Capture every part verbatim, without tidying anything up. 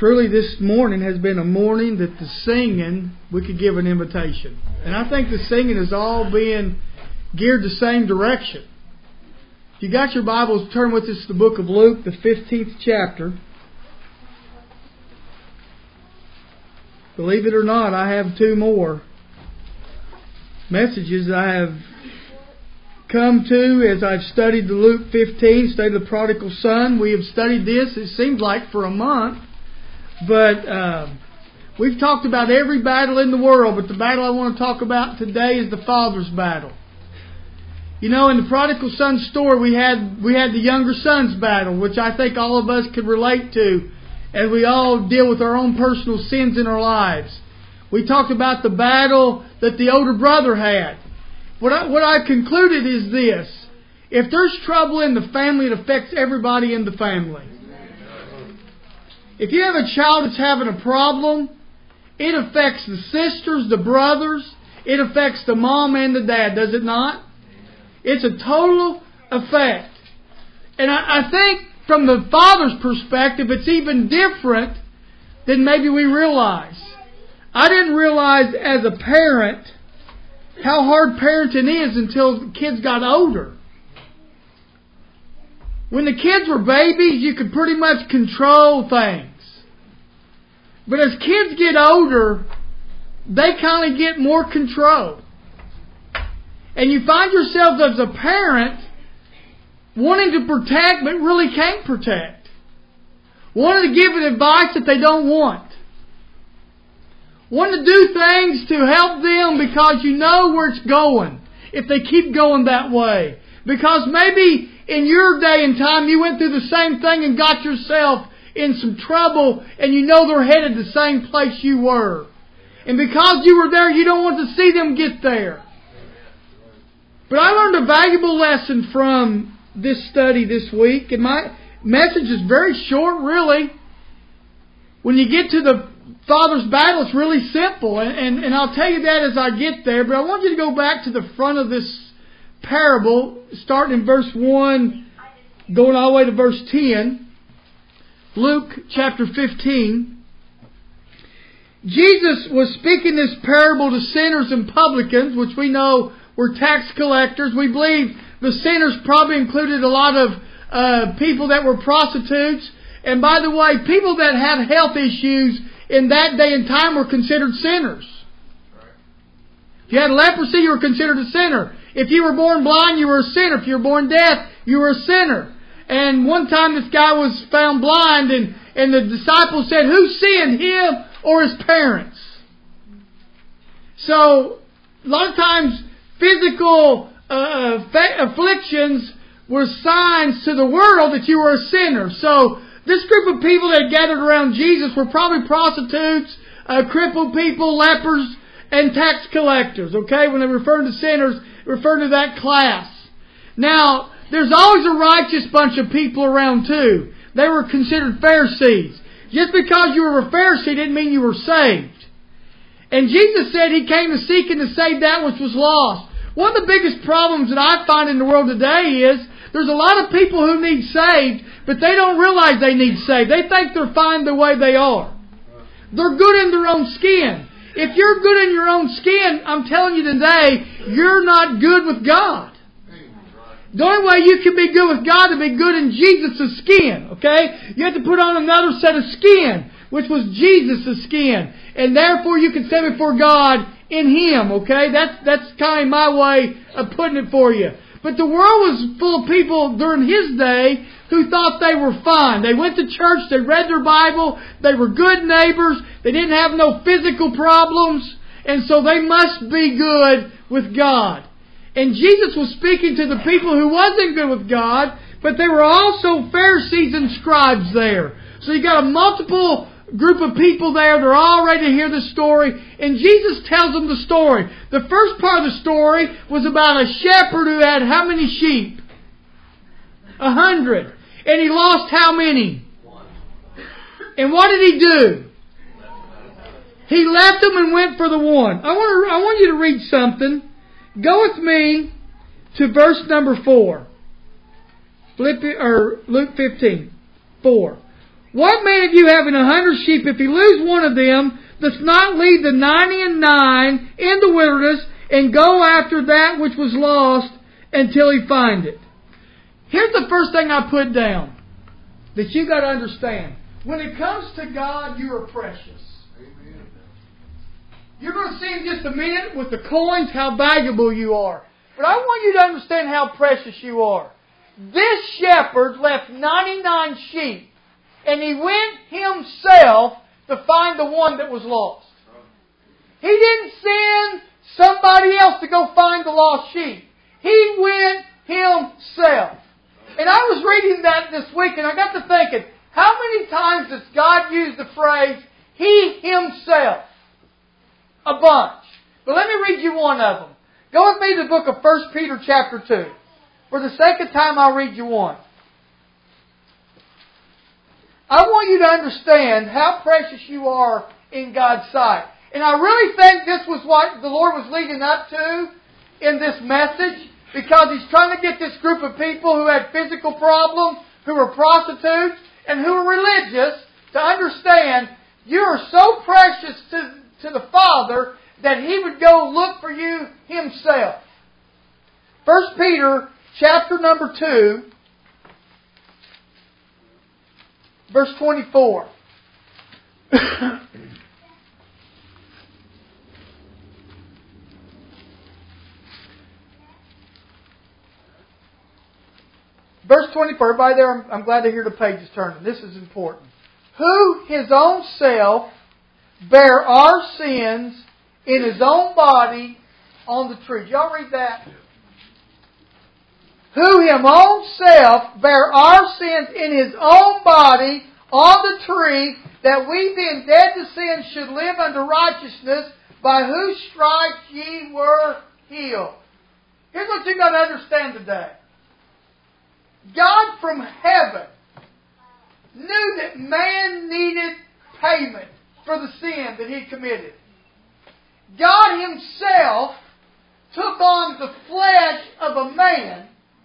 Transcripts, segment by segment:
truly this morning has been a morning that the singing, we could give an invitation. And I think the singing is all being geared the same direction. If you got your Bibles, turn with us to the book of Luke, the fifteenth chapter. Believe it or not, I have two more messages I have come to as I've studied the Luke fifteen, studied the prodigal son. We have studied this, it seems like, for a month. But uh, we've talked about every battle in the world, but the battle I want to talk about today is the Father's battle. You know, in the prodigal son story, we had we had the younger son's battle, which I think all of us could relate to as we all deal with our own personal sins in our lives. We talked about the battle that the older brother had. What I, what I concluded is this: if there's trouble in the family, it affects everybody in the family. If you have a child that's having a problem, it affects the sisters, the brothers, it affects the mom and the dad, does it not? It's a total effect. And I, I think from the father's perspective, it's even different than maybe we realize. I didn't realize as a parent how hard parenting is until the kids got older. When the kids were babies, you could pretty much control things. But as kids get older, they kind of get more control. And you find yourself as a parent wanting to protect but really can't protect. Wanting to give advice that they don't want. Wanting to do things to help them because you know where it's going if they keep going that way. Because maybe in your day and time you went through the same thing and got yourself in some trouble and you know they're headed the same place you were. And because you were there, you don't want to see them get there. But I learned a valuable lesson from this study this week. And my message is very short, really. When you get to the Father's battle, it's really simple. And, and, and I'll tell you that as I get there. But I want you to go back to the front of this parable, starting in verse one, going all the way to verse ten. Luke chapter fifteen. Jesus was speaking this parable to sinners and publicans, which we know were tax collectors. We believe the sinners probably included a lot of uh, people that were prostitutes. And by the way, people that had health issues in that day and time were considered sinners. If you had leprosy, you were considered a sinner. If you were born blind, you were a sinner. If you were born deaf, you were a sinner. And one time this guy was found blind, and, and the disciples said, who sinned, him or his parents? So, a lot of times, physical uh, afflictions were signs to the world that you were a sinner. So, this group of people that gathered around Jesus were probably prostitutes, uh, crippled people, lepers, and tax collectors. Okay, when they refer to sinners, refer to that class. Now, there's always a righteous bunch of people around too. They were considered Pharisees. Just because you were a Pharisee didn't mean you were saved. And Jesus said He came to seek and to save that which was lost. One of the biggest problems that I find in the world today is there's a lot of people who need saved, but they don't realize they need saved. They think they're fine the way they are. They're good in their own skin. If you're good in your own skin, I'm telling you today, you're not good with God. The only way you can be good with God is to be good in Jesus' skin. Okay? You have to put on another set of skin, which was Jesus' skin. And therefore you can stand before God in Him. Okay? That's, that's kind of my way of putting it for you. But the world was full of people during His day who thought they were fine. They went to church, they read their Bible, they were good neighbors, they didn't have no physical problems, and so they must be good with God. And Jesus was speaking to the people who wasn't good with God, but there were also Pharisees and scribes there. So you got a multiple group of people there. They're all ready to hear the story. And Jesus tells them the story. The first part of the story was about a shepherd who had how many sheep? A hundred. And he lost how many? And what did he do? He left them and went for the one. I want to, I want you to read something. Go with me to verse number four. Philippi, or Luke fifteen, four. What man of you having a hundred sheep, if he lose one of them, does not leave the ninety and nine in the wilderness and go after that which was lost until he find it? Here's the first thing I put down that you got to understand. When it comes to God, you are precious. Amen. You're going to see in just a minute with the coins how valuable you are. But I want you to understand how precious you are. This shepherd left ninety-nine sheep, and he went himself to find the one that was lost. He didn't send somebody else to go find the lost sheep. He went himself. And I was reading that this week, and I got to thinking, how many times does God use the phrase, He Himself? A bunch. But let me read you one of them. Go with me to the book of First Peter chapter two. For the second time, I'll read you one. I want you to understand how precious you are in God's sight. And I really think this was what the Lord was leading up to in this message, because He's trying to get this group of people who had physical problems, who were prostitutes, and who were religious to understand you are so precious to, to the Father that He would go look for you Himself. First Peter chapter number two, verse twenty-four. Verse twenty-four, everybody there, I'm, I'm glad to hear the pages turning. This is important. Who His own self bare our sins in His own body on the tree. Did y'all read that? Who Him own self bare our sins in His own body on the tree, that we being dead to sin should live unto righteousness, by whose stripes ye were healed. Here's what you've got to understand today. God from heaven knew that man needed payment for the sin that he committed. God Himself took on the flesh of a man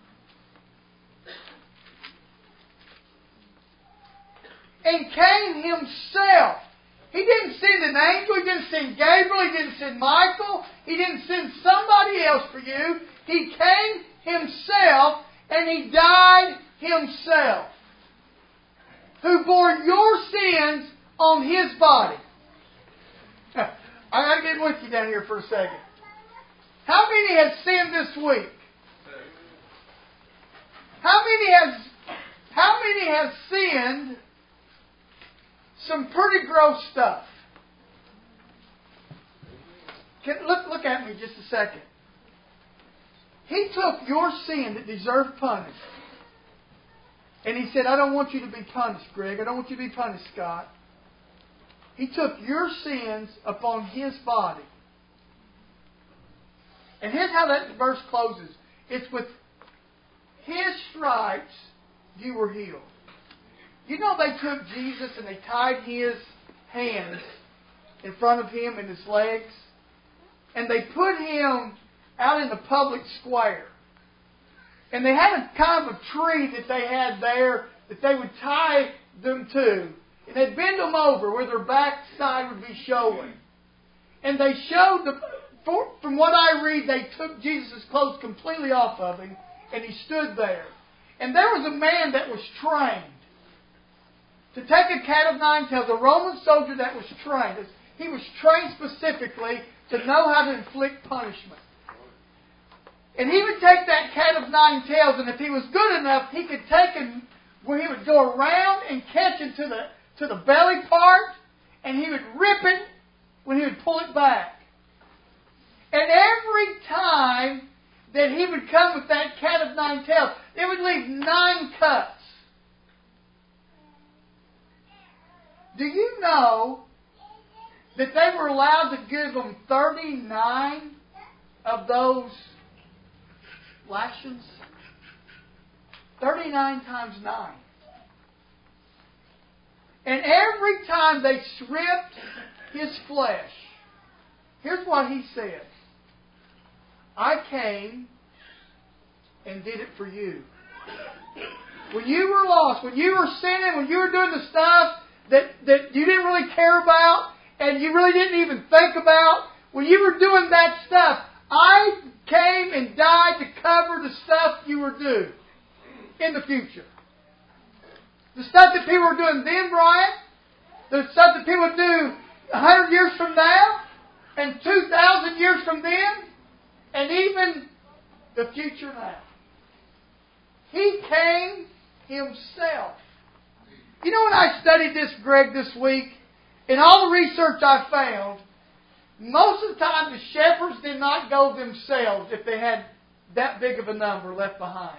and came Himself. He didn't send an angel, He didn't send Gabriel, He didn't send Michael, He didn't send somebody else for you. He came Himself, and He died Himself, who bore your sins on His body. I got to get with you down here for a second. How many have sinned this week? How many have, how many have sinned some pretty gross stuff? Can, look, look at me just a second. He took your sin that deserved punishment, and He said, I don't want you to be punished, Greg. I don't want you to be punished, Scott. He took your sins upon His body. And here's how that verse closes. It's with His stripes you were healed. You know they took Jesus and they tied His hands in front of Him and His legs, and they put Him out in the public square. And they had a kind of a tree that they had there that they would tie them to. And they'd bend them over where their backside would be showing. And they showed, the, for, from what I read, they took Jesus' clothes completely off of Him, and He stood there. And there was a man that was trained to take a cat of nine tails, a Roman soldier that was trained. He was trained specifically to know how to inflict punishment. And he would take that cat of nine tails, and if he was good enough, he could take it where he would go around and catch it to the, to the belly part, and he would rip it when he would pull it back. And every time that he would come with that cat of nine tails, it would leave nine cuts. Do you know that they were allowed to give them thirty-nine of those lashings? thirty-nine times nine. And every time they stripped His flesh, here's what He said. I came and did it for you. when you were lost, when you were sinning, when you were doing the stuff that, that you didn't really care about and you really didn't even think about, when you were doing that stuff, I came and died to cover the stuff you were doing in the future. The stuff that people were doing then, Brian, the stuff that people would do a hundred years from now, and two thousand years from then, and even the future now. He came Himself. You know, when I studied this, Greg, this week, in all the research I found, most of the time the shepherds did not go themselves if they had that big of a number left behind.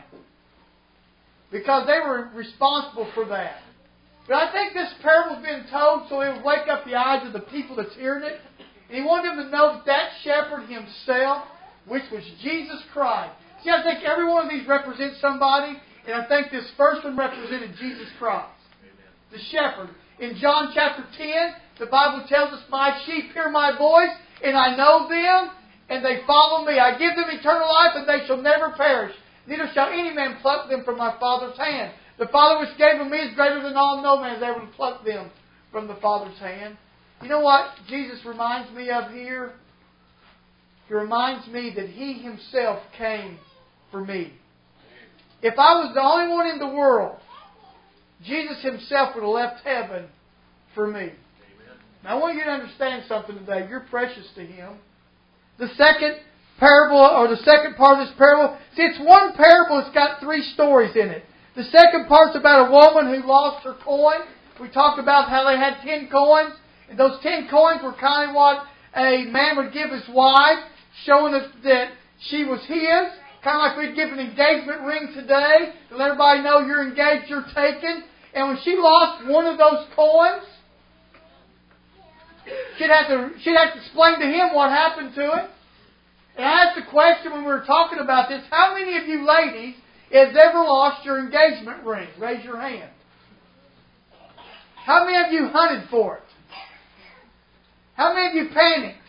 Because they were responsible for that. But I think this parable was being told so it would wake up the eyes of the people that's hearing it. And He wanted them to know that that shepherd Himself, which was Jesus Christ. See, I think every one of these represents somebody. And I think this first one represented Jesus Christ. Amen. The shepherd. In John chapter ten, the Bible tells us, "My sheep hear my voice, and I know them, and they follow me. I give them eternal life, and they shall never perish. Neither shall any man pluck them from my Father's hand. The Father which gave them me is greater than all. No man is able to pluck them from the Father's hand." You know what Jesus reminds me of here? He reminds me that He Himself came for me. If I was the only one in the world, Jesus Himself would have left heaven for me. Amen. Now I want you to understand something today. You're precious to Him. The second parable, or the second part of this parable, see, it's one parable. It's got three stories in it. The second part's about a woman who lost her coin. We talked about how they had ten coins. And those ten coins were kind of what a man would give his wife, showing us that she was his. Kind of like we'd give an engagement ring today to let everybody know you're engaged, you're taken. And when she lost one of those coins, she'd have to, she'd have to explain to him what happened to it. And I asked the question when we were talking about this, how many of you ladies has ever lost your engagement ring? Raise your hand. How many of you hunted for it? How many of you panicked?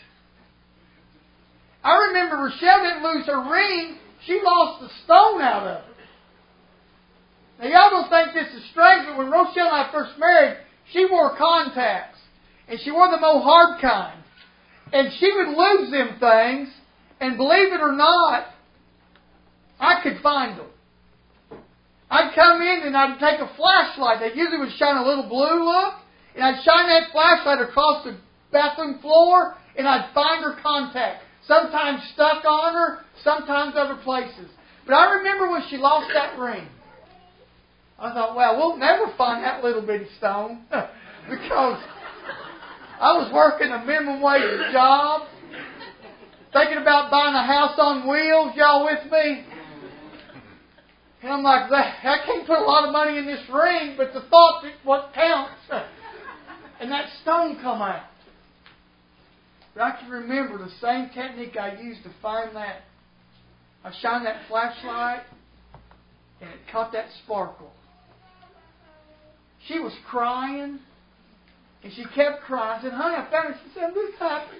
I remember Rochelle didn't lose her ring. She lost the stone out of it. Now y'all don't think this is strange, but when Rochelle and I first married, she wore contacts. And she wore them old hard kind. And she would lose them things. And believe it or not, I could find them. I'd come in and I'd take a flashlight. They usually would shine a little blue look. And I'd shine that flashlight across the bathroom floor. And I'd find her contact. Sometimes stuck on her. Sometimes other places. But I remember when she lost that ring. I thought, well, we'll never find that little bitty stone. Because I was working a minimum wage job. Thinking about buying a house on wheels. Y'all with me? And I'm like, I can't put a lot of money in this ring, but the thought is what counts. And that stone come out. But I can remember the same technique I used to find that. I shined that flashlight, and it caught that sparkle. She was crying, and she kept crying. I said, honey, I found it. She said, I'm just happy.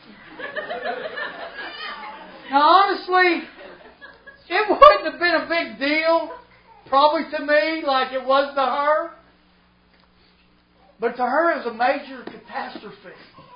Now, honestly, it wouldn't have been a big deal, probably to me, like it was to her. But to her, it was a major catastrophe.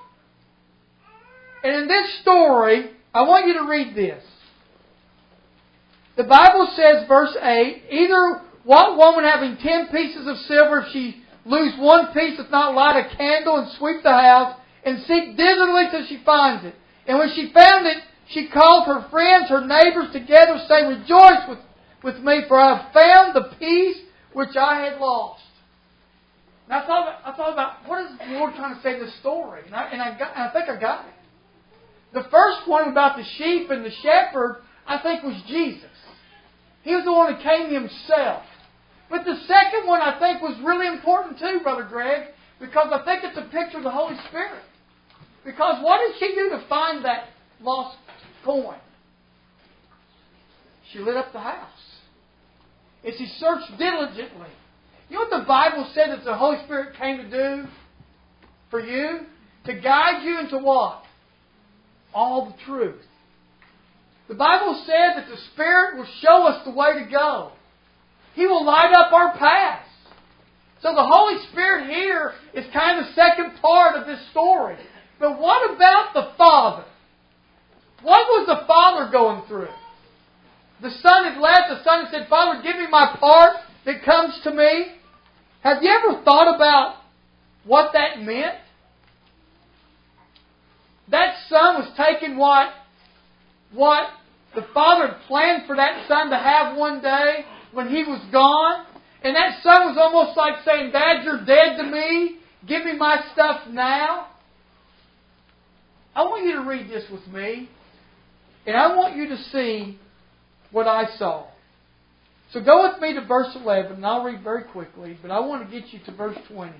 And in this story, I want you to read this. The Bible says, verse eight, either what woman having ten pieces of silver, if she lose one piece, doth not light a candle and sweep the house, and seek diligently till she finds it. And when she found it, she called her friends, her neighbors together, saying, rejoice with, with me, for I have found the piece which I had lost. And I thought about, I thought about what is the Lord trying to say in this story? And I, and I, got, and I think I got it. The first one about the sheep and the shepherd, I think, was Jesus. He was the one that came Himself. But the second one, I think, was really important too, Brother Greg, because I think it's a picture of the Holy Spirit. Because what did she do to find that lost coin? She lit up the house. And she searched diligently. You know what the Bible said that the Holy Spirit came to do for you? To guide you into what? All the truth. The Bible said that the Spirit will show us the way to go. He will light up our paths. So the Holy Spirit here is kind of the second part of this story. But what about the Father? What was the Father going through? The Son had left. The Son had said, Father, give me my part that comes to me. Have you ever thought about what that meant? That Son was taking what, what the Father had planned for that Son to have one day when He was gone. And that Son was almost like saying, Dad, you're dead to me. Give me my stuff now. I want you to read this with me. And I want you to see what I saw. So go with me to verse eleven, and I'll read very quickly, but I want to get you to verse twenty.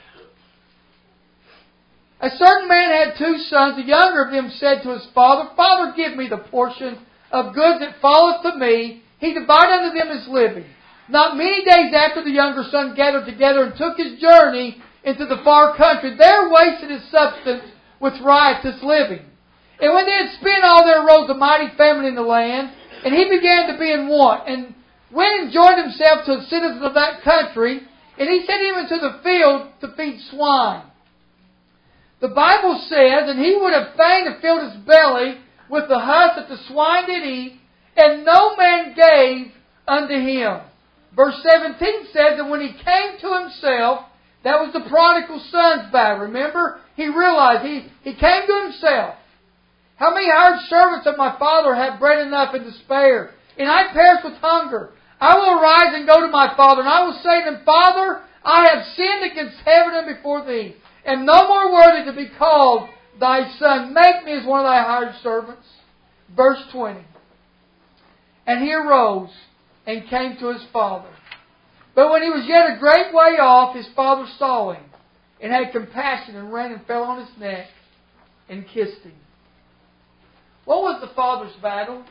A certain man had two sons. The younger of them said to his father, Father, give me the portion of goods that falleth to me. He divided unto them his living. Not many days after, the younger son gathered together and took his journey into the far country. There wasted his substance with riotous living. And when they had spent all, there arose a mighty famine in the land, and he began to be in want, and went and joined himself to the citizens of that country, and he sent him into the field to feed swine. The Bible says, and he would have fain have filled his belly with the husk that the swine did eat, and no man gave unto him. Verse seventeen says that when he came to himself, that was the prodigal son's battle. Remember? He realized, he, he came to himself. How many hired servants of my father have bread enough and to spare? And I perish with hunger. I will arise and go to my father, and I will say to him, Father, I have sinned against heaven and before thee, and no more worthy to be called thy son. Make me as one of thy hired servants. Verse twenty. And he arose and came to his father. But when he was yet a great way off, his father saw him, and had compassion, and ran and fell on his neck, and kissed him. What was the father's battle?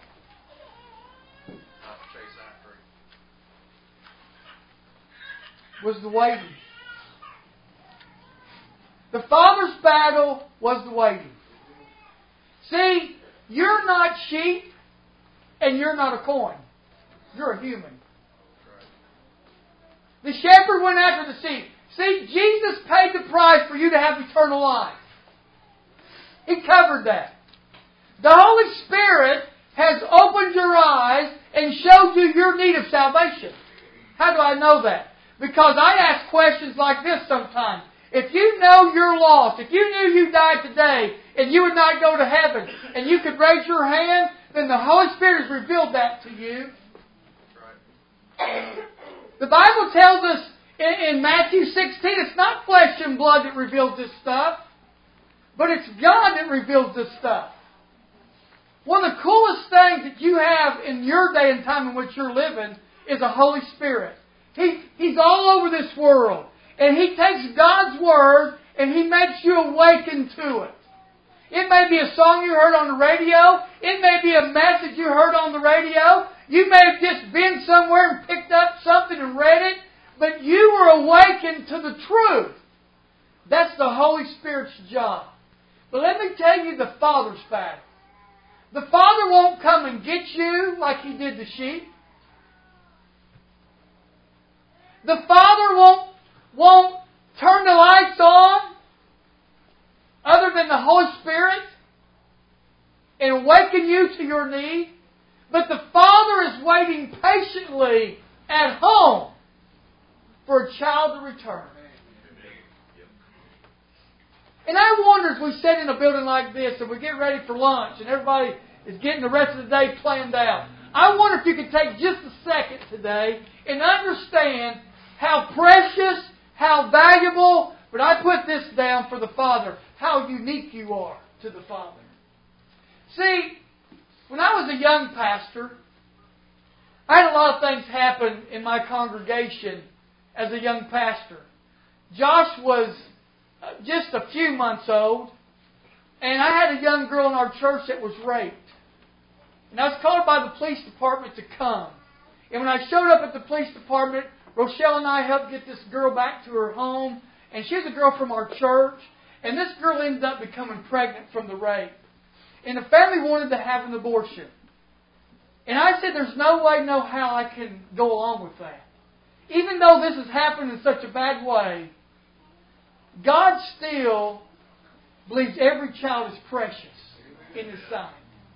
Was the waiting. The father's battle was the waiting. See, you're not sheep, and you're not a coin. You're a human. The shepherd went after the sheep. See, Jesus paid the price for you to have eternal life. He covered that. The Holy Spirit has opened your eyes and showed you your need of salvation. How do I know that? Because I ask questions like this sometimes. If you know you're lost, if you knew you died today and you would not go to heaven, and you could raise your hand, then the Holy Spirit has revealed that to you. The Bible tells us in, in Matthew sixteen, it's not flesh and blood that reveals this stuff, but it's God that reveals this stuff. One of the coolest things that you have in your day and time in which you're living is a Holy Spirit. He, he's all over this world. And He takes God's Word and He makes you awaken to it. It may be a song you heard on the radio. It may be a message you heard on the radio. You may have just been somewhere and picked up something and read it. But you were awakened to the truth. That's the Holy Spirit's job. But let me tell you the Father's battle. The Father won't come and get you like He did the sheep. The Father won't, won't turn the lights on other than the Holy Spirit and awaken you to your need. But the Father is waiting patiently at home for a child to return. And I wonder, as we sit in a building like this and we get ready for lunch and everybody is getting the rest of the day planned out, I wonder if you could take just a second today and understand how precious, how valuable, but I put this down for the Father, how unique you are to the Father. See, when I was a young pastor, I had a lot of things happen in my congregation as a young pastor. Josh was just a few months old, and I had a young girl in our church that was raped. And I was called by the police department to come. And when I showed up at the police department, Rochelle and I helped get this girl back to her home. And she was a girl from our church. And this girl ended up becoming pregnant from the rape. And the family wanted to have an abortion. And I said, there's no way, no how I can go along with that. even though this has happened in such a bad way, God still believes every child is precious in His sight.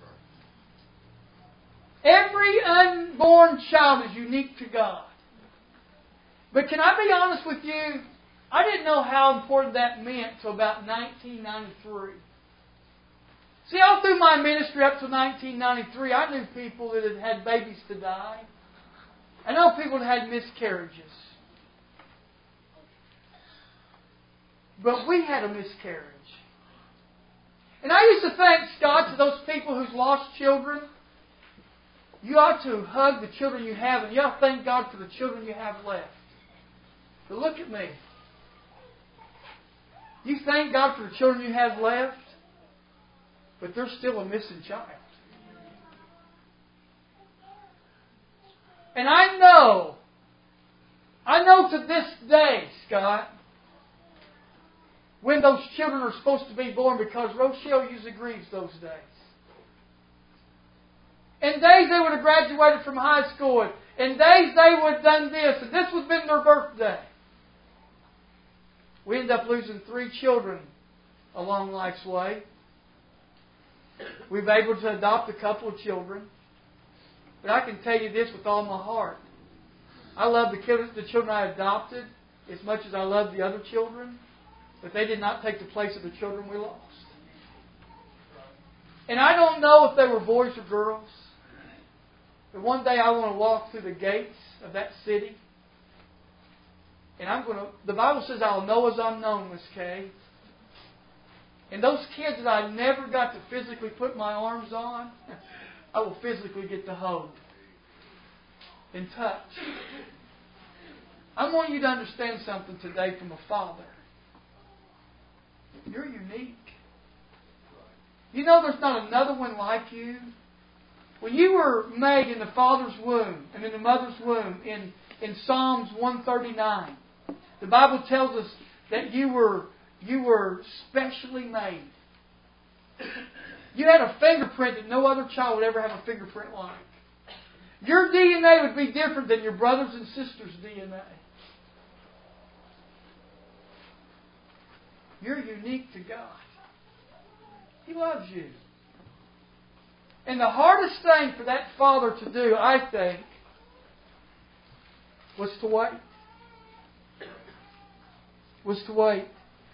Every unborn child is unique to God. But can I be honest with you? I didn't know how important that meant until about nineteen ninety-three. See, all through my ministry up to nineteen ninety-three, I knew people that had had babies to die. I know people that had miscarriages. But we had a miscarriage. And I used to think, Scott, to those people who've lost children, you ought to hug the children you have, and you ought to thank God for the children you have left. But look at me. You thank God for the children you have left, but there's still a missing child. And I know, I know to this day, Scott, when those children are supposed to be born, because Rochelle usually grieves those days. And days they would have graduated from high school, and days they would have done this, and this would have been their birthday. We ended up losing three children along life's way. We were able to adopt a couple of children. But I can tell you this with all my heart. I love the children, the children I adopted as much as I love the other children. But they did not take the place of the children we lost. And I don't know if they were boys or girls. But one day I want to walk through the gates of that city. And I'm going to, the Bible says I'll know as I'm known, Miss Kay. And those kids that I never got to physically put my arms on, I will physically get to hold and touch. I want you to understand something today from a father. You're unique. You know there's not another one like you. When you were made in the father's womb and in the mother's womb, in, in Psalms one thirty-nine, the Bible tells us that you were you were specially made. You had a fingerprint that no other child would ever have a fingerprint like. Your D N A would be different than your brothers and sisters' D N A. You're unique to God. He loves you. And the hardest thing for that father to do, I think, was to wait. Was to wait.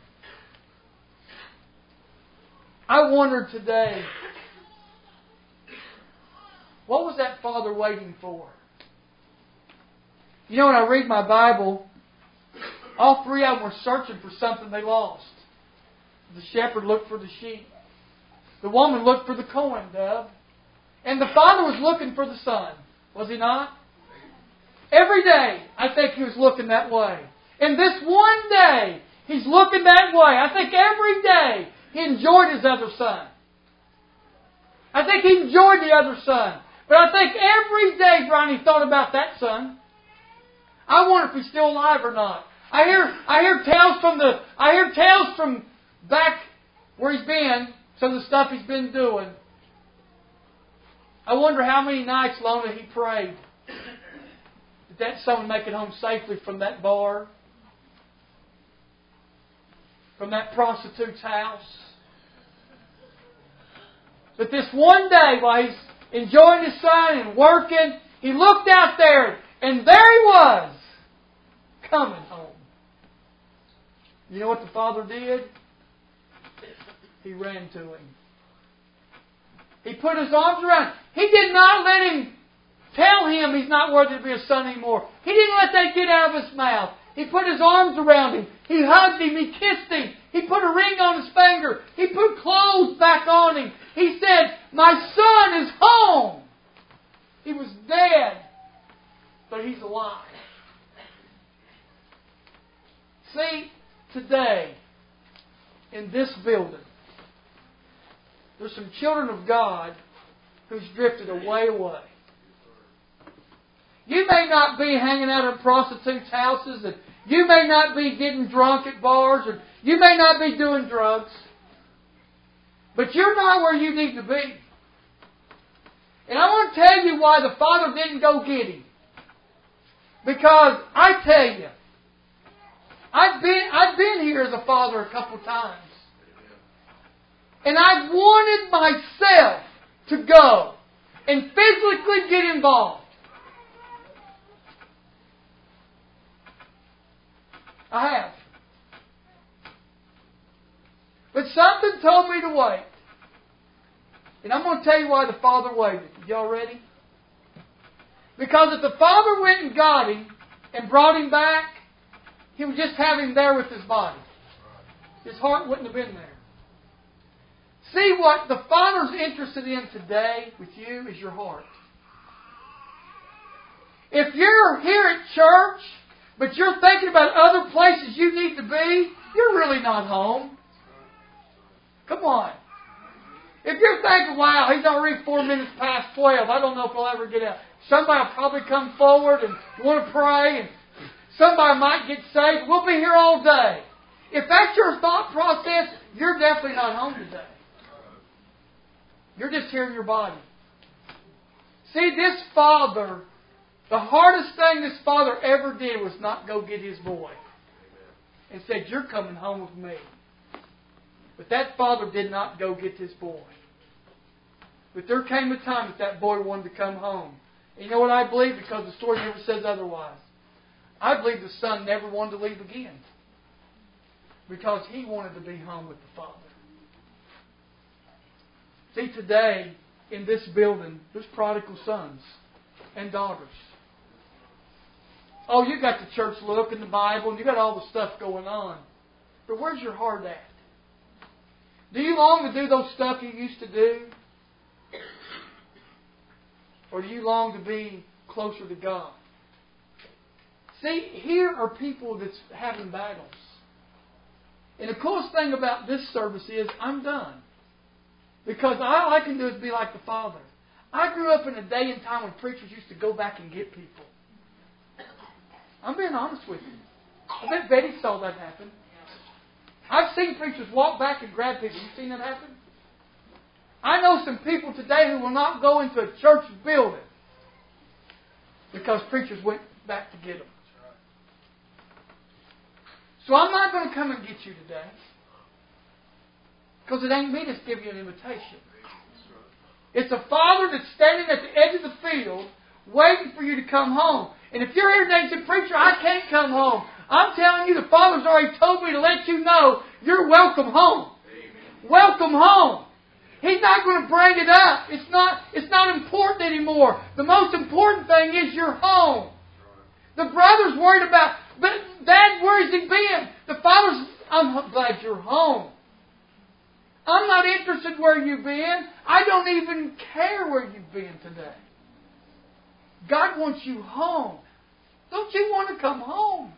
I wonder today, what was that father waiting for? You know, when I read my Bible, all three of them were searching for something they lost. The shepherd looked for the sheep. The woman looked for the coin dove. And the father was looking for the son. Was he not? Every day, I think he was looking that way. And this one day, he's looking that way. I think every day, he enjoyed his other son. I think he enjoyed the other son. But I think every day, Brian, he thought about that son. I wonder if he's still alive or not. I hear I hear tales from the I hear tales from back where he's been, some of the stuff he's been doing. I wonder how many nights lonely he prayed that that son would make it home safely from that bar, from that prostitute's house. But this one day, while he's enjoying his son and working, he looked out there, and there he was, coming home. You know what the father did? He ran to him. He put his arms around him. He did not let him tell him he's not worthy to be a son anymore. He didn't let that get out of his mouth. He put his arms around him. He hugged him. He kissed him. He put a ring on his finger. He put clothes back on him. He said, "My son is home." He was dead, but he's alive. See, today, in this building, there's some children of God who's drifted away away. You may not be hanging out at prostitutes' houses, and you may not be getting drunk at bars, or you may not be doing drugs, but you're not where you need to be. And I want to tell you why the Father didn't go get him. Because I tell you, I've been I've been here as a father a couple times. And I've wanted myself to go and physically get involved. I have. But something told me to wait. And I'm going to tell you why the Father waited. Y'all ready? Because if the Father went and got him and brought him back, He would just have him there with his body. His heart wouldn't have been there. See, what the Father's interested in today with you is your heart. If you're here at church, but you're thinking about other places you need to be, you're really not home. Come on. If you're thinking, wow, he's already four minutes past twelve, I don't know if he'll ever get out. Somebody will probably come forward and want to pray, and somebody might get saved. We'll be here all day. If that's your thought process, you're definitely not home today. You're just here in your body. See, this father, the hardest thing this father ever did was not go get his boy. And said, you're coming home with me. But that father did not go get his boy. But there came a time that that boy wanted to come home. And you know what I believe? Because the story never says otherwise. I believe the son never wanted to leave again. Because he wanted to be home with the Father. See, today, in this building, there's prodigal sons and daughters. Oh, you got the church look in the Bible, and you got all the stuff going on. But where's your heart at? Do you long to do those stuff you used to do? Or do you long to be closer to God? See, here are people that's having battles. And the coolest thing about this service is I'm done. Because all I can do is be like the Father. I grew up in a day and time when preachers used to go back and get people. I'm being honest with you. I bet Betty saw that happen. I've seen preachers walk back and grab people. You seen that happen? I know some people today who will not go into a church building because preachers went back to get them. So I'm not going to come and get you today. Because it ain't me that's giving you an invitation. It's a Father that's standing at the edge of the field waiting for you to come home. And if you're here today and say, preacher, I can't come home. I'm telling you, the Father's already told me to let you know you're welcome home. Amen. Welcome home. He's not going to bring it up. It's not, it's not important anymore. The most important thing is you're home. The brother's worried about, but Dad, where's he been? The Father's, I'm glad you're home. I'm not interested where you've been. I don't even care where you've been today. God wants you home. Don't you want to come home?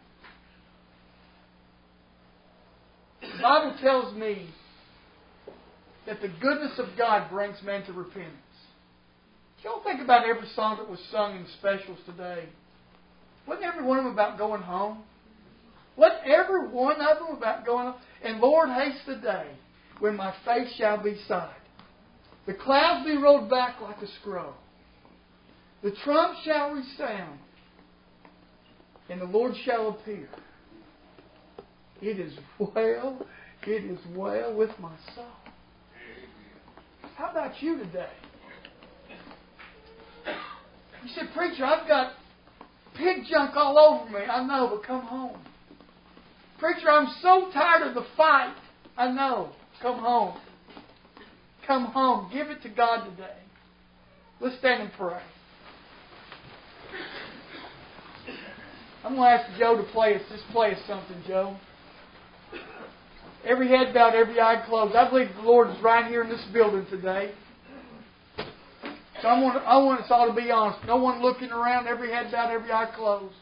The Bible tells me that the goodness of God brings man to repentance. Y'all think about every song that was sung in specials today. Wasn't every one of them about going home? Wasn't every one of them about going home? And Lord, haste the day when my face shall be sight. The clouds be rolled back like a scroll. The trump shall resound, and the Lord shall appear. It is well, it is well with my soul. How about you today? You said, preacher, I've got pig junk all over me. I know, but come home. Preacher, I'm so tired of the fight. I know. Come home. Come home. Give it to God today. Let's stand and pray. I'm going to ask Joe to play us. Just play us something, Joe. Every head bowed, every eye closed. I believe the Lord is right here in this building today. So I want, I want us all to be honest. No one looking around, every head bowed, every eye closed.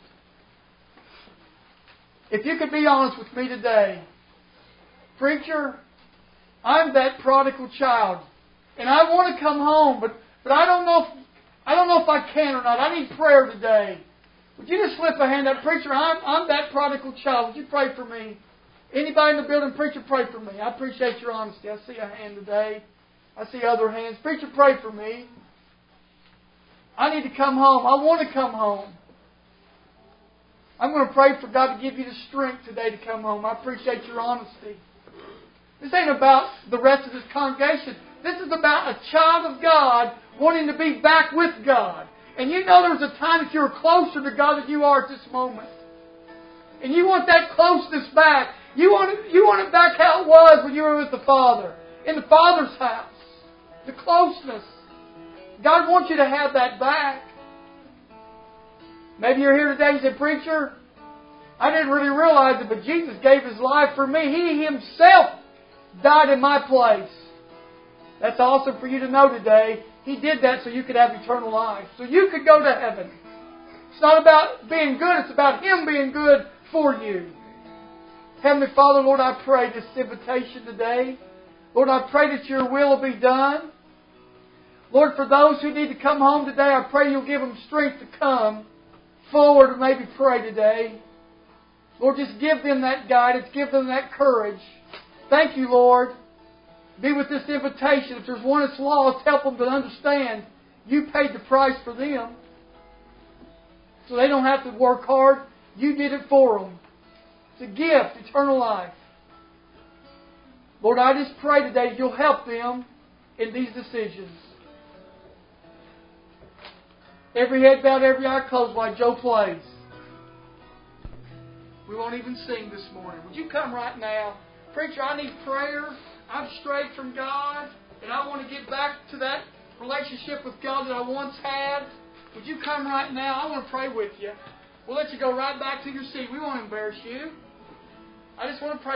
If you could be honest with me today, preacher, I'm that prodigal child, and I want to come home, but but I don't know if I don't know if I can or not. I need prayer today. Would you just slip a hand up, preacher? I'm I'm that prodigal child. Would you pray for me? Anybody in the building, preacher, pray for me. I appreciate your honesty. I see a hand today. I see other hands. Preacher, pray for me. I need to come home. I want to come home. I'm going to pray for God to give you the strength today to come home. I appreciate your honesty. This ain't about the rest of this congregation. This is about a child of God wanting to be back with God. And you know there was a time that you were closer to God than you are at this moment. And you want that closeness back. You want it, you want it back how it was when you were with the Father. In the Father's house. The closeness. God wants you to have that back. Maybe you're here today and you say, Preacher, I didn't really realize it, but Jesus gave His life for me. He Himself died in my place. That's awesome for you to know today. He did that so you could have eternal life. So you could go to heaven. It's not about being good. It's about Him being good for you. Heavenly Father, Lord, I pray this invitation today. Lord, I pray that Your will will be done. Lord, for those who need to come home today, I pray You'll give them strength to come forward and maybe pray today. Lord, just give them that guidance. Give them that courage. Thank You, Lord. Be with this invitation. If there's one that's lost, help them to understand You paid the price for them. So they don't have to work hard. You did it for them. It's a gift, eternal life. Lord, I just pray today You'll help them in these decisions. Every head bowed, every eye closed while Joe plays. We won't even sing this morning. Would you come right now? Preacher, I need prayer. I've strayed from God, and I want to get back to that relationship with God that I once had. Would you come right now? I want to pray with you. We'll let you go right back to your seat. We won't embarrass you. I just want to pray.